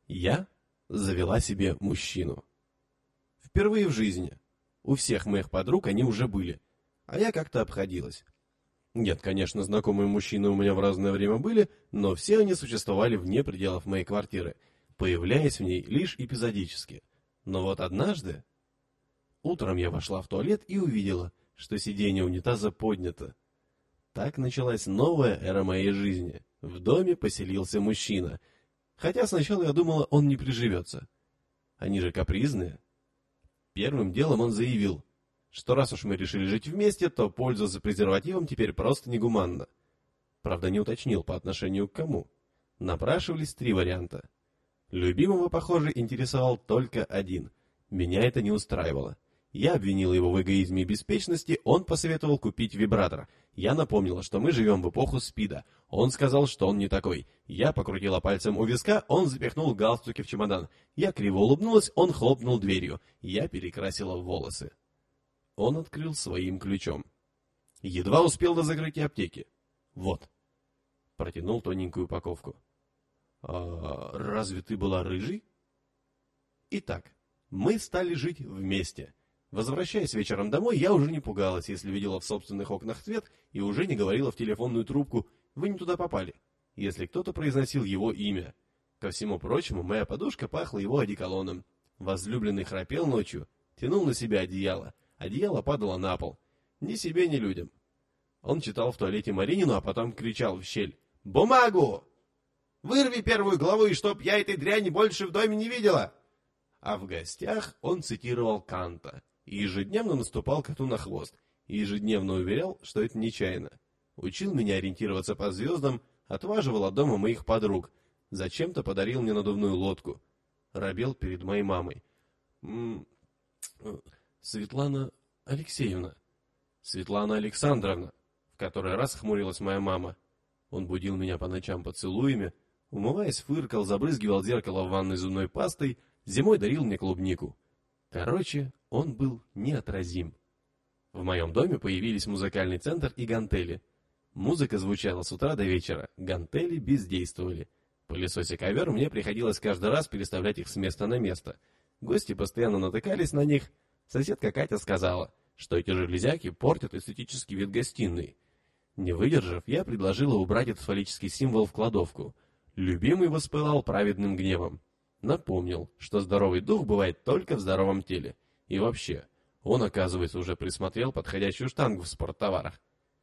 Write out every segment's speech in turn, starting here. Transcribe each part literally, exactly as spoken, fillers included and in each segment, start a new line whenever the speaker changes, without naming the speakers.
Я завела себе мужчину. Впервые в жизни. У всех моих подруг они уже были, а я как-то обходилась. Нет, конечно, знакомые мужчины у меня в разное время были, но все они существовали вне пределов моей квартиры, появляясь в ней лишь эпизодически. Но вот однажды... Утром я вошла в туалет и увидела, что сиденье унитаза поднято. Так началась новая эра моей жизни. В доме поселился мужчина. Хотя сначала я думала, он не приживется. Они же капризные. Первым делом он заявил, что раз уж мы решили жить вместе, то пользоваться презервативом теперь просто негуманно. Правда, не уточнил, по отношению к кому. Напрашивались три варианта. Любимого, похоже, интересовал только один. Меня это не устраивало. Я обвинила его в эгоизме и беспечности, он посоветовал купить вибратор. Я напомнила, что мы живем в эпоху СПИДа. Он сказал, что он не такой. Я покрутила пальцем у виска, он запихнул галстуки в чемодан. Я криво улыбнулась, он хлопнул дверью. Я перекрасила волосы. Он открыл своим ключом. Едва успел до закрытия аптеки. Вот. Протянул тоненькую упаковку. А разве ты была рыжей? Итак, мы стали жить вместе. Возвращаясь вечером домой, я уже не пугалась, если видела в собственных окнах свет, и уже не говорила в телефонную трубку: «Вы не туда попали», если кто-то произносил его имя. Ко всему прочему, моя подушка пахла его одеколоном. Возлюбленный храпел ночью, тянул на себя одеяло. Одеяло падало на пол. Ни себе, ни людям. Он читал в туалете Маринину, а потом кричал в щель: «Бумагу! Вырви первую главу, и чтоб я этой дряни больше в доме не видела!» А в гостях он цитировал Канта и ежедневно наступал коту на хвост, и ежедневно уверял, что это нечаянно. Учил меня ориентироваться по звездам, отваживал от дома моих подруг, зачем-то подарил мне надувную лодку. Робел перед моей мамой. М -м Светлана Алексеевна. Светлана Александровна. В который раз хмурилась моя мама. Он будил меня по ночам поцелуями, умываясь, фыркал, забрызгивал зеркало в ванной зубной пастой, зимой дарил мне клубнику. Короче, он был неотразим. В моем доме появились музыкальный центр и гантели. Музыка звучала с утра до вечера, гантели бездействовали. Пылесося ковер, мне приходилось каждый раз переставлять их с места на место. Гости постоянно натыкались на них. Соседка Катя сказала, что эти железяки портят эстетический вид гостиной. Не выдержав, я предложила убрать этот фаллический символ в кладовку. Любимый воспылал праведным гневом. Напомнил, что здоровый дух бывает только в здоровом теле. И вообще, он, оказывается, уже присмотрел подходящую штангу в спорттоварах.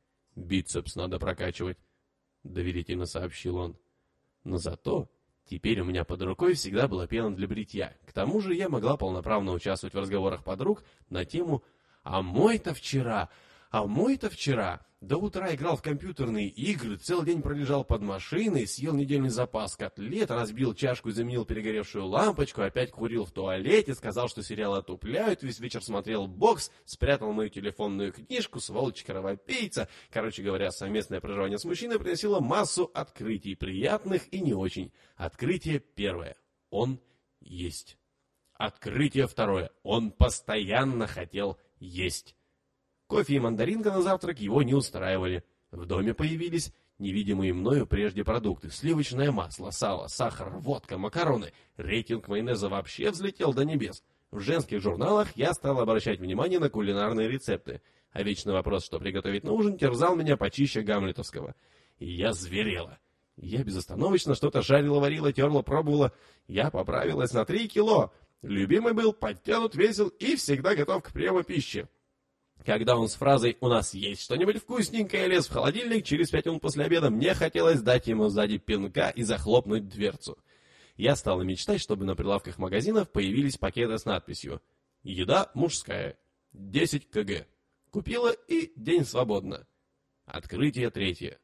«Бицепс надо прокачивать», — доверительно сообщил он. Но зато теперь у меня под рукой всегда была пена для бритья. К тому же я могла полноправно участвовать в разговорах подруг на тему «А мой-то вчера, а мой-то вчера». До утра играл в компьютерные игры, целый день пролежал под машиной, съел недельный запас котлет, разбил чашку и заменил перегоревшую лампочку, опять курил в туалете, сказал, что сериалы отупляют, весь вечер смотрел бокс, спрятал мою телефонную книжку, сволочь-кровопийца. Короче говоря, совместное проживание с мужчиной приносило массу открытий, приятных и не очень. Открытие первое. Он есть. Открытие второе. Он постоянно хотел есть. Кофе и мандаринка на завтрак его не устраивали. В доме появились невидимые мною прежде продукты. Сливочное масло, сало, сахар, водка, макароны. Рейтинг майонеза вообще взлетел до небес. В женских журналах я стал обращать внимание на кулинарные рецепты. А вечный вопрос, что приготовить на ужин, терзал меня почище гамлетовского. И я зверела. Я безостановочно что-то жарила, варила, терла, пробовала. Я поправилась на три кило. Любимый был подтянут, весел и всегда готов к приему пищи. Когда он с фразой «У нас есть что-нибудь вкусненькое» лез в холодильник, через пять минут после обеда мне хотелось дать ему сзади пинка и захлопнуть дверцу. Я стала мечтать, чтобы на прилавках магазинов появились пакеты с надписью «Еда мужская, десять килограмм». Купила и день свободно. Открытие третье.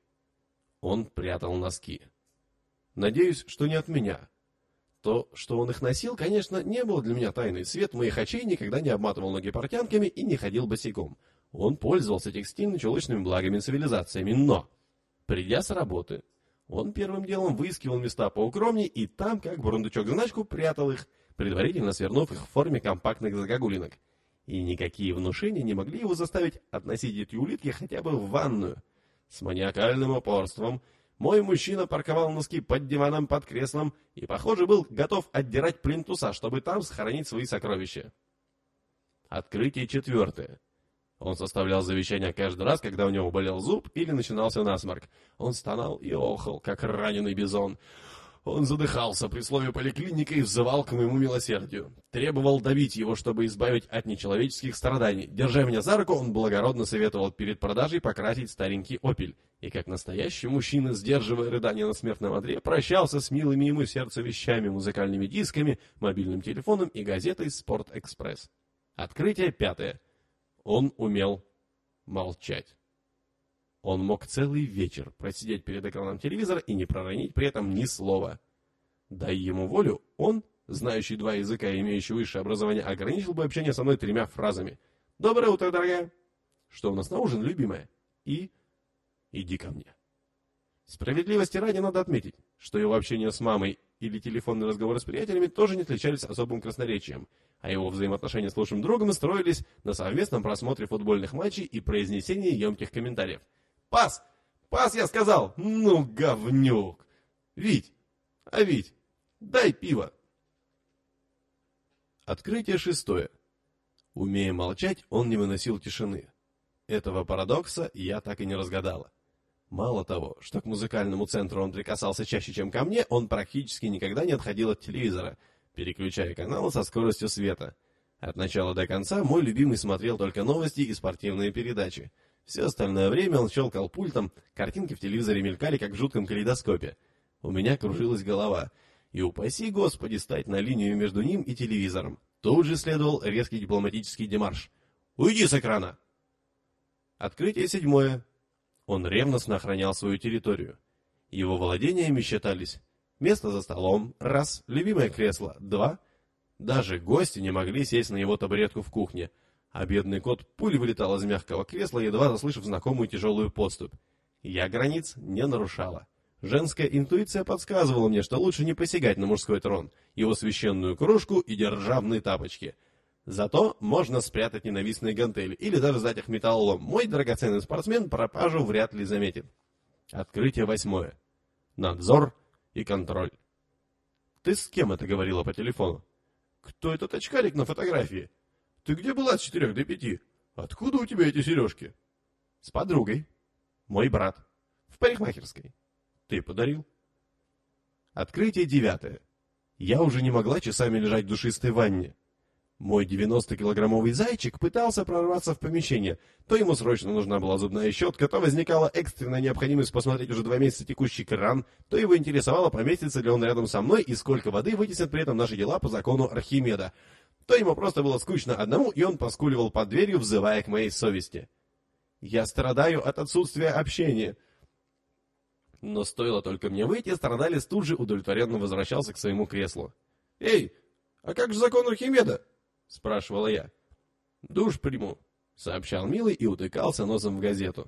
Он прятал носки. Надеюсь, что не от меня. То, что он их носил, конечно, не было для меня тайной. Свет моих очей никогда не обматывал ноги портянками и не ходил босиком. Он пользовался текстильно-чулочными благами цивилизациями, но, придя с работы, он первым делом выискивал места поукромнее и там, как бурундучок-заначку, прятал их, предварительно свернув их в форме компактных загогулинок. И никакие внушения не могли его заставить относить эти улитки хотя бы в ванную. С маниакальным упорством Мой мужчина парковал носки под диваном, под креслом и, похоже, был готов отдирать плинтуса, чтобы там сохранить свои сокровища. Открытие четвертое. Он составлял завещание каждый раз, когда у него болел зуб или начинался насморк. Он стонал и охал, как раненый бизон. Он задыхался при слове поликлиника и взывал к моему милосердию. Требовал давить его, чтобы избавить от нечеловеческих страданий. Держа меня за руку, он благородно советовал перед продажей покрасить старенький «Опель». И как настоящий мужчина, сдерживая рыдания на смертном одре, прощался с милыми ему сердцу вещами, музыкальными дисками, мобильным телефоном и газетой «Спорт-экспресс». Открытие пятое. Он умел молчать. Он мог целый вечер просидеть перед экраном телевизора и не проронить при этом ни слова. Дай ему волю, он, знающий два языка и имеющий высшее образование, ограничил бы общение со мной тремя фразами. «Доброе утро, дорогая!» «Что у нас на ужин, любимая?» И «Иди ко мне». Справедливости ради надо отметить, что его общение с мамой или телефонные разговоры с приятелями тоже не отличались особым красноречием, а его взаимоотношения с лучшим другом строились на совместном просмотре футбольных матчей и произнесении емких комментариев. «Пас! Пас, я сказал! Ну, говнюк! Вить! А Вить, дай пиво!» Открытие шестое. Умея молчать, он не выносил тишины. Этого парадокса я так и не разгадала. Мало того, что к музыкальному центру он прикасался чаще, чем ко мне, он практически никогда не отходил от телевизора, переключая каналы со скоростью света. От начала до конца мой любимый смотрел только новости и спортивные передачи. Все остальное время он щелкал пультом, картинки в телевизоре мелькали, как в жутком калейдоскопе. У меня кружилась голова. И упаси Господи стать на линию между ним и телевизором. Тут же следовал резкий дипломатический демарш. «Уйди с экрана!» Открытие седьмое. Он ревностно охранял свою территорию. Его владениями считались место за столом, раз, любимое кресло, два. Даже гости не могли сесть на его табуретку в кухне. А бедный кот пулей вылетал из мягкого кресла, едва заслышав знакомую тяжелую подступь. Я границ не нарушала. Женская интуиция подсказывала мне, что лучше не посягать на мужской трон, его священную кружку и державные тапочки. Зато можно спрятать ненавистные гантели или даже сдать их металлолом. Мой драгоценный спортсмен пропажу вряд ли заметит. Открытие восьмое. Надзор и контроль. Ты с кем это говорила по телефону? Кто этот очкарик на фотографии? Ты где была с четырех до пяти? Откуда у тебя эти сережки? С подругой. Мой брат. В парикмахерской. Ты подарил. Открытие девятое. Я уже не могла часами лежать в душистой ванне. Мой девяностокилограммовый зайчик пытался прорваться в помещение. То ему срочно нужна была зубная щетка, то возникала экстренная необходимость посмотреть уже два месяца текущий кран, то его интересовало, поместится ли он рядом со мной и сколько воды вытеснят при этом наши дела по закону Архимеда. То ему просто было скучно одному, и он поскуливал под дверью, взывая к моей совести. Я страдаю от отсутствия общения. Но стоило только мне выйти, страдалец тут же удовлетворенно возвращался к своему креслу. «Эй, а как же закон Архимеда?» — спрашивала я. «Душ приму», — сообщал милый и утыкался носом в газету.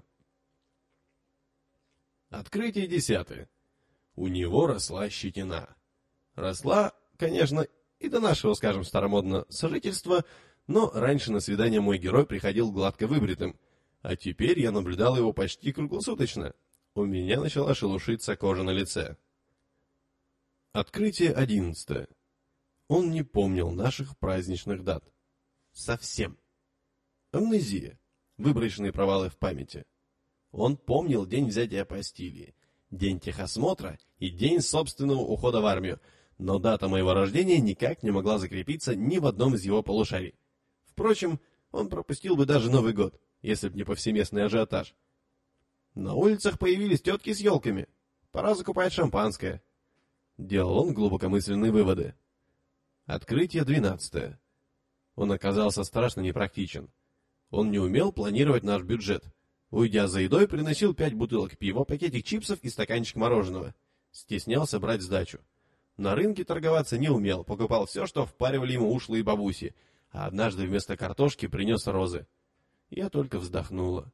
Открытие десятое. У него росла щетина. Росла, конечно, и до нашего, скажем старомодно, сожительства, но раньше на свидание мой герой приходил гладко выбритым, а теперь я наблюдал его почти круглосуточно. У меня начала шелушиться кожа на лице. Открытие одиннадцатое. Он не помнил наших праздничных дат. Совсем. Амнезия. Выборочные провалы в памяти. Он помнил день взятия Бастилии, день техосмотра и день собственного ухода в армию, но дата моего рождения никак не могла закрепиться ни в одном из его полушарий. Впрочем, он пропустил бы даже Новый год, если б не повсеместный ажиотаж. На улицах появились тетки с елками. Пора закупать шампанское. Делал он глубокомысленные выводы. Открытие двенадцатое. Он оказался страшно непрактичен. Он не умел планировать наш бюджет. Уйдя за едой, приносил пять бутылок пива, пакетик чипсов и стаканчик мороженого. Стеснялся брать сдачу. На рынке торговаться не умел, покупал все, что впаривали ему ушлые бабуси, а однажды вместо картошки принес розы. Я только вздохнула.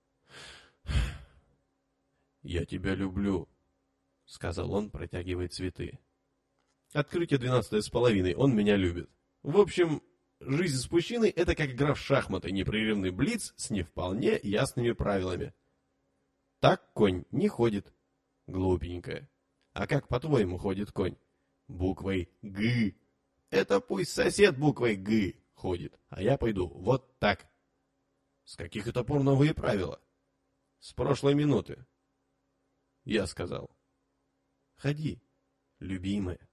«Я тебя люблю», — сказал он, протягивая цветы. Открытие двенадцатое с половиной, он меня любит. В общем, жизнь с мужчиной — это как игра в шахматы, непрерывный блиц с не вполне ясными правилами. Так конь не ходит. Глупенькая. А как, по-твоему, ходит конь? Буквой «Г». Это пусть сосед буквой «Г» ходит, а я пойду вот так. С каких это пор новые правила? С прошлой минуты. Я сказал: ходи, любимая.